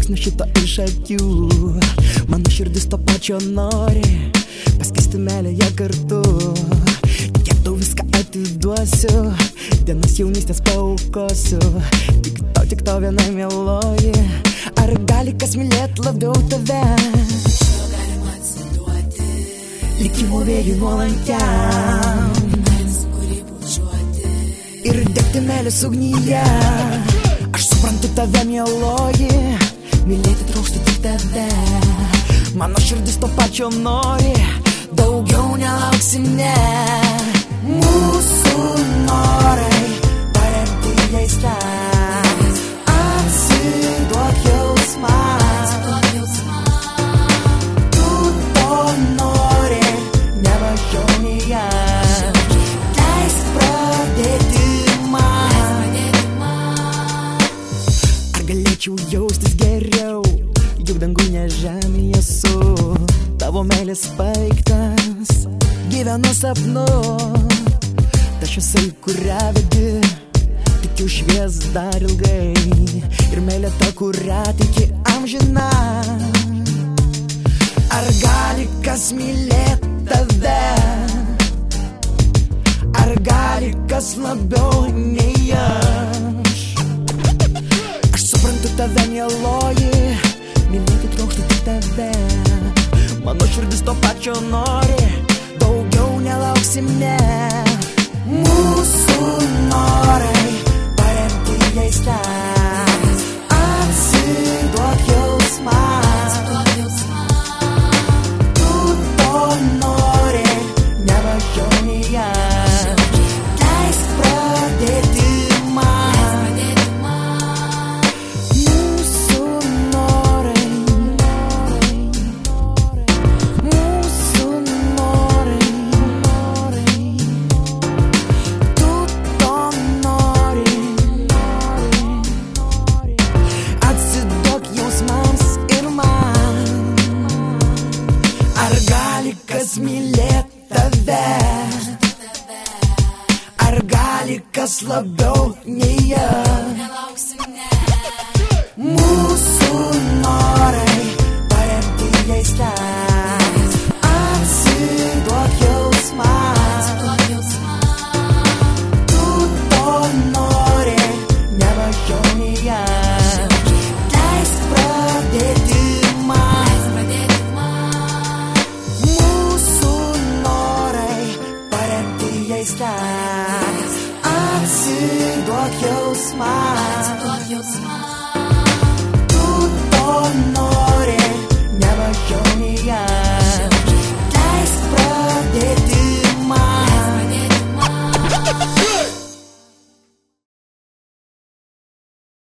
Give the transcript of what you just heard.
nuo šito iš akių. Mano širdis to pačio nori, paskesti meilėje kartu. Kiek tau viską atiduosiu, dienas jaunystės paaukosiu. Tik tau vienai mieloji. Ar gali kas mylėt labiau tave? Galima atsiduoti Likimo vėjui nuolankiam ir degti meilės ugnyje. Aš suprantu tave, mieloji, mylėti trokštu tik tave. Mano širdis to pačio nori, daugiau nelauksim, ne. Mūsų norai paremti jais ten. Atsiduok jausmams, tu to nori, ne mažiau nei aš. Leisk pradėti man. Ar galėčiau jaustis geriau, juk dangui ne žemėje esu. Tavo meilės paiktas, gyvenu sapnu. Ta šviesa, į kurią vedi, tikiu švies dar ilgai. Ir meilė ta, kurią tiki amžina. Ar gali kas mylėt tave? Ar gali kas labiau nei aš? Aš suprantu tave, mieloji, mylėti trokštu tik tave. Mano širdis to pačio nori, daugiau nelauksim, ne. Mūsų norai paremti jais ten. Atsiduok jausmams, tu to nori, ne mažiau nei aš. Leisk pradėti man. Mūsų norai, mūsų norai, tu to nori. Atsiduok jausmams ir man. Ar gali kas mylėt tave? Ar gali kas labiau nei aš? Mūsų norai paremti jais ten. Atsiduok jausmams, tu to nori, ne mažiau nei aš. Leisk pradėti man. Mūsų norai paremti jais ten. Atsiduok jausmams, tu to nori.